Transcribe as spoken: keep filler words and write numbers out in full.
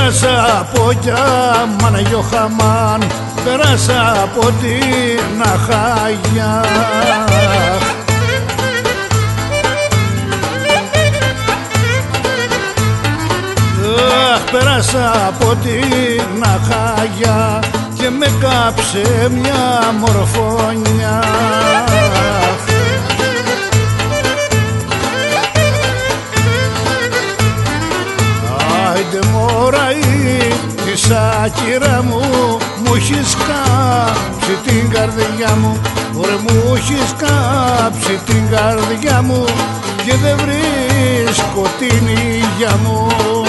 Πέρασα από κιά Μαναγιώ Χαμάν, πέρασα από την Αχάγια. Αχ, πέρασα από την Αχάγια και με κάψε μια μορφωνιά. Άιντε μωραή της άκυρα μου, μου έχεις κάψει την καρδιά μου. Ωραία, μου έχεις κάψει την καρδιά μου και δεν βρίσκω την υγεία μου.